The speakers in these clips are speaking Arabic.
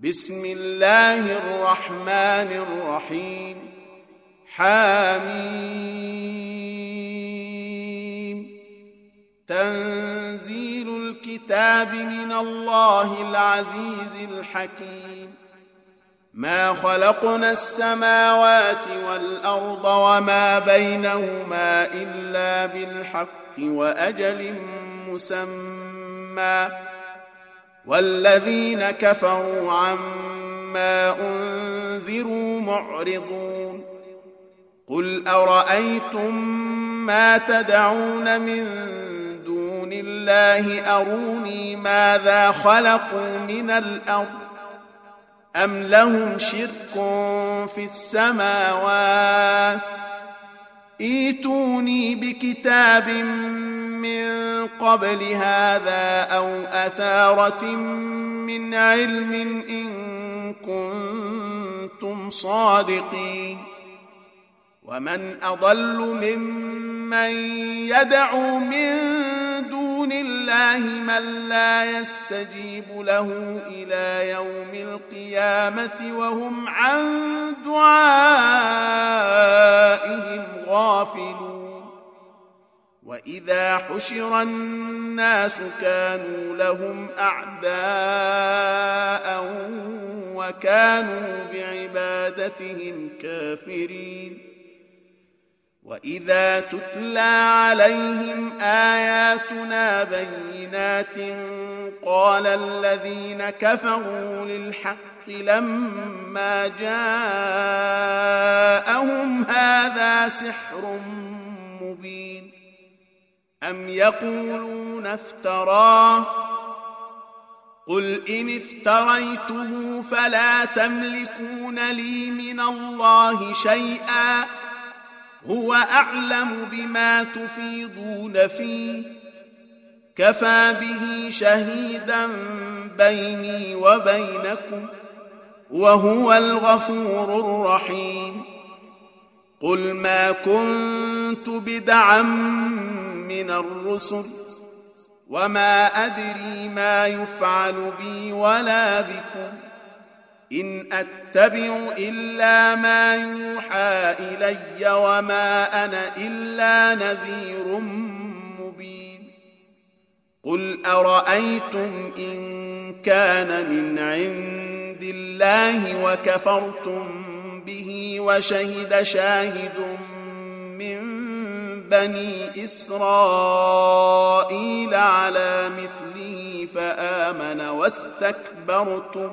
بسم الله الرحمن الرحيم حميم تنزيل الكتاب من الله العزيز الحكيم ما خلقنا السماوات والأرض وما بينهما إلا بالحق وأجل مسمى والذين كفروا عما أنذروا معرضون قل أرأيتم ما تدعون من دون الله أروني ماذا خلقوا من الأرض أم لهم شرك في السماوات ائتوني بكتاب من قبل هذا أو أثارة من علم إن كنتم صادقين ومن أضل ممن يدعو من دون الله من لا يستجيب له إلى يوم القيامة وهم عن دعائهم غافلون وإذا حشر الناس كانوا لهم أعداء وكانوا بعبادتهم كافرين وإذا تتلى عليهم آياتنا بينات قال الذين كفروا للحق لما جاءهم هذا سحر مبين أم يقولون افتراه قل إن افتريته فلا تملكون لي من الله شيئا هو أعلم بما تفيضون فيه كفى به شهيدا بيني وبينكم وهو الغفور الرحيم قل ما كنت بدعا من الرسل وما أدري ما يفعل بي ولا بكم إن أتبع إلا ما يوحى إلي وما أنا إلا نذير مبين قل أرأيتم إن كان من عند الله وكفرتم به وشهد شاهد من بني إسرائيل على مثله فآمن واستكبرتم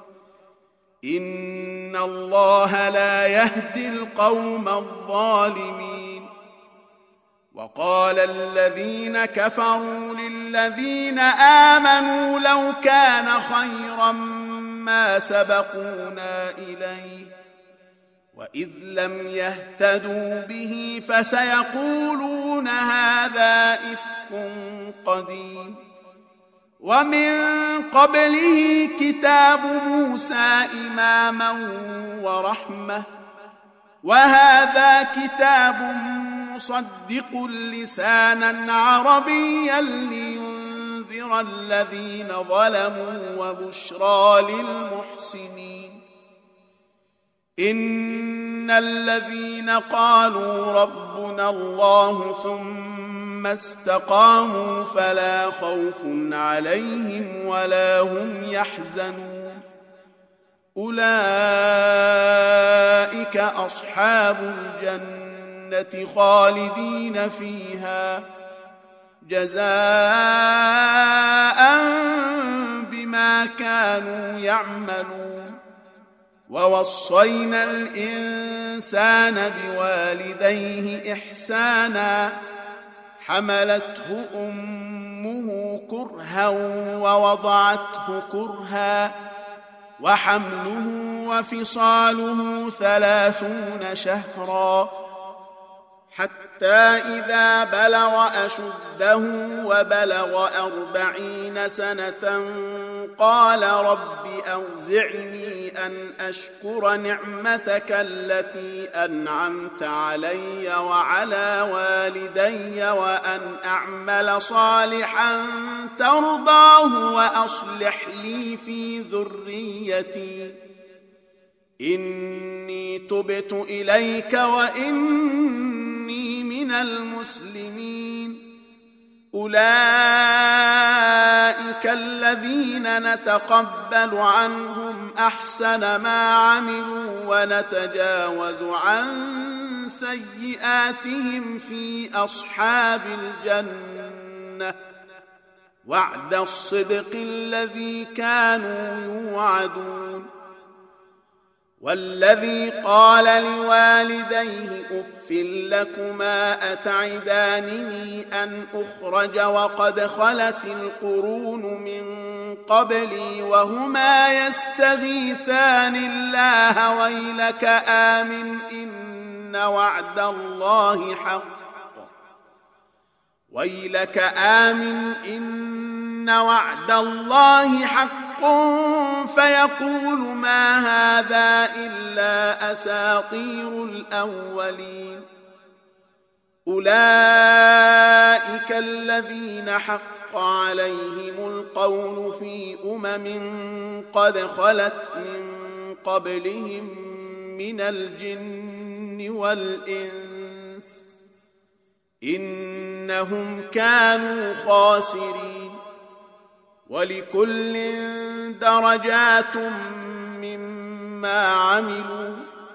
إن الله لا يهدي القوم الظالمين وقال الذين كفروا للذين آمنوا لو كان خيرا ما سبقونا إليه وإذ لم يهتدوا به فسيقولون هذا إفك قديم ومن قبله كتاب موسى إماما ورحمة وهذا كتاب مصدق لسانا عربيا لينذر الذين ظلموا وبشرى للمحسنين إن الذين قالوا ربنا الله ثم استقاموا فلا خوف عليهم ولا هم يحزنون أولئك أصحاب الجنة خالدين فيها جزاء بما كانوا يعملون ووصينا الإنسان بوالديه إحسانا حملته أمه كرها ووضعته كرها وحمله وفصاله 30 شهرا حتى إذا بلغ أشده وبلغ 40 سنة قال رب أوزعني أن أشكر نعمتك التي أنعمت علي وعلى والدي وأن أعمل صالحا ترضاه وأصلح لي في ذريتي إني تبت إليك وإني من المسلمين أولئك الذين نتقبل عنهم أحسن ما عملوا ونتجاوز عن سيئاتهم في أصحاب الجنة وعد الصدق الذي كانوا يوعدون والذي قال لوالديه أف لكما أتعدانني أن أخرج وقد خلت القرون من قبلي وهما يستغيثان الله ويلك آمن إن وعد الله حق فيقول ما هذا إلا أساطير الأولين أولئك الذين حق عليهم القول في قد خلت من قبلهم من الجن والإنس إنهم كانوا خاسرين ولكل درجات مما عملوا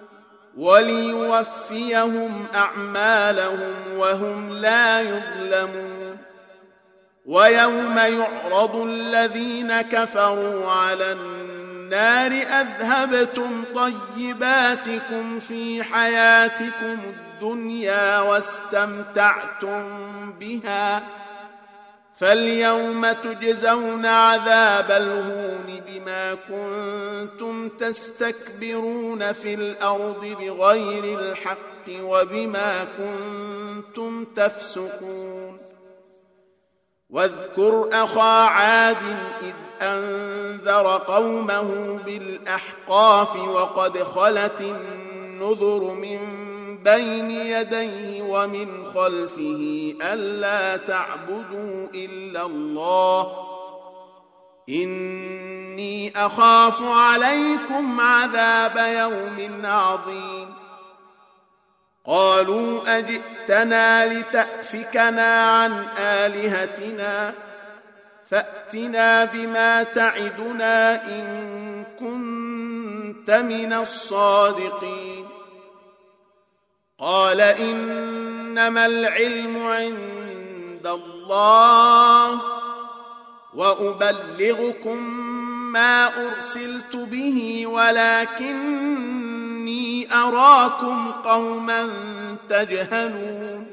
وليوفيهم أعمالهم وهم لا يظلمون ويوم يعرض الذين كفروا على النار أذهبتم طيباتكم في حياتكم الدنيا واستمتعتم بها فاليوم تجزون عذاب الهون بما كنتم تستكبرون في الأرض بغير الحق وبما كنتم تفسقون واذكر أخا عاد إذ أنذر قومه بالأحقاف وقد خلت النذر من بين يديه ومن خلفه ألا تعبدوا إلا الله إني أخاف عليكم عذاب يوم عظيم قالوا أجئتنا لتأفكنا عن آلهتنا فأتنا بما تعدنا إن كنت من الصادقين قال إنما العلم عند الله وأبلغكم ما أرسلت به ولكني أراكم قوما تجهلون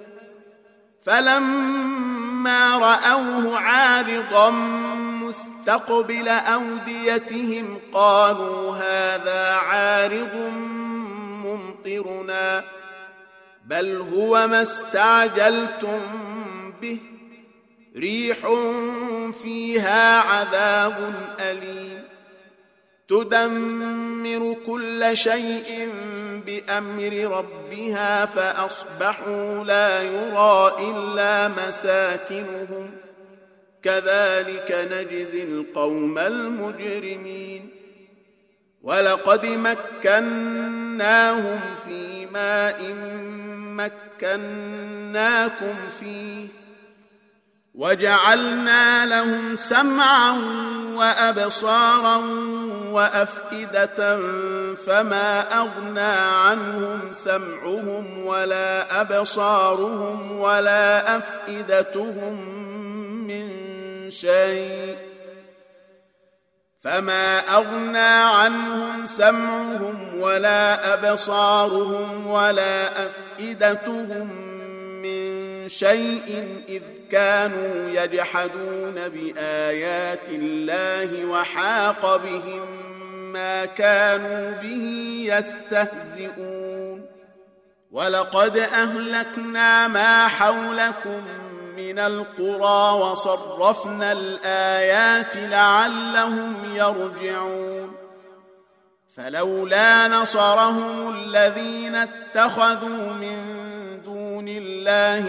فلما رأوه عارضا مستقبل أوديتهم قالوا هذا عارض ممطرنا بل هو ما استعجلتم به ريح فيها عذاب أليم تدمر كل شيء بأمر ربها فأصبحوا لا يرى إلا مساكنهم كذلك نجزي القوم المجرمين ولقد مكناهم في ماء مكناكم فيه وجعلنا لهم سمعا وأبصارا وأفئدة فما أغنى عنهم سمعهم ولا أبصارهم ولا أفئدتهم من شيء فما أغنى عنهم سمعهم ولا أبصارهم ولا أفئدتهم من شيء إذ كانوا يجحدون بآيات الله وحاق بهم ما كانوا به يستهزئون ولقد أهلكنا ما حولكم من القرى وصرفنا الآيات لعلهم يرجعون فلولا نصرهم الذين اتخذوا من دون الله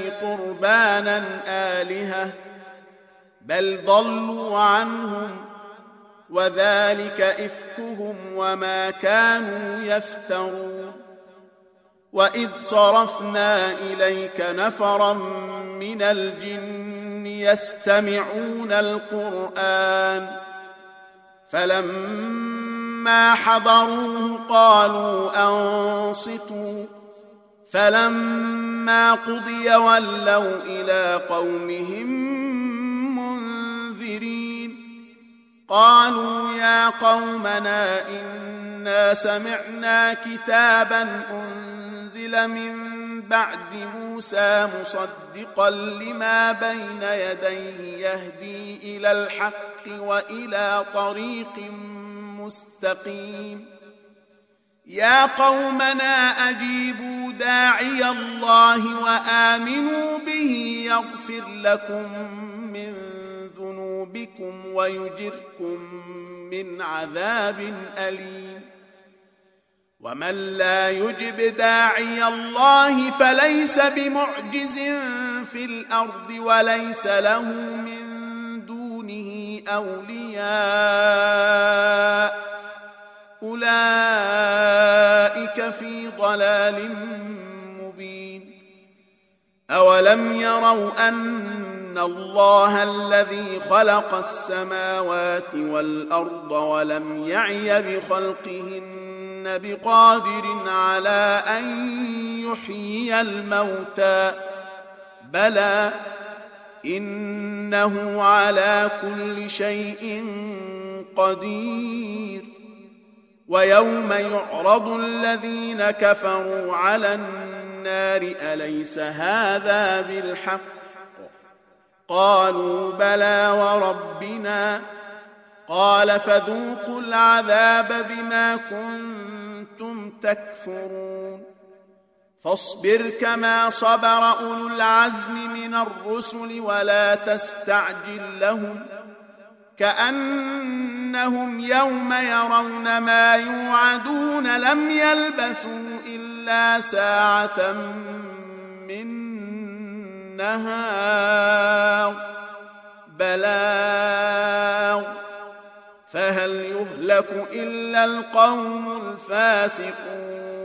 قربانا آلهة بل ضلوا عنهم وذلك إفكهم وما كانوا يفترون. وإذ صرفنا إليك نفرا من الجن يستمعون القرآن فلما حضروه قالوا أنصتوا فلما قضي ولوا إلى قومهم منذرين. قالوا يا قومنا إنا سمعنا كتابا أنزل من بعد موسى مصدقا لما بين يديه يهدي إلى الحق وإلى طريق مستقيم. يا قومنا أجيبوا داعي الله وآمنوا به يغفر لكم من ذنوبكم ويجركم من عذاب أليم. ومن لا يجب داعي الله فليس بمعجز في الأرض وليس له من دونه أولياء أولئك في ضلال مبين. أولم يروا أن الله الذي خلق السماوات والأرض ولم يعي بخلقهن بقادر على أن يحيي الموتى بلى إنه على كل شيء قدير. ويوم يعرض الذين كفروا على النار أليس هذا بالحق قالوا بلى وربنا قال فذوقوا العذاب بما كنتم تكفرون. فاصبر كما صبر أولو العزم من الرسل ولا تستعجل لهم كأنهم يوم يرون ما يوعدون لم يلبثوا إلا ساعة من نهار بلاغ فهل يهلك إلا القوم الفاسقون.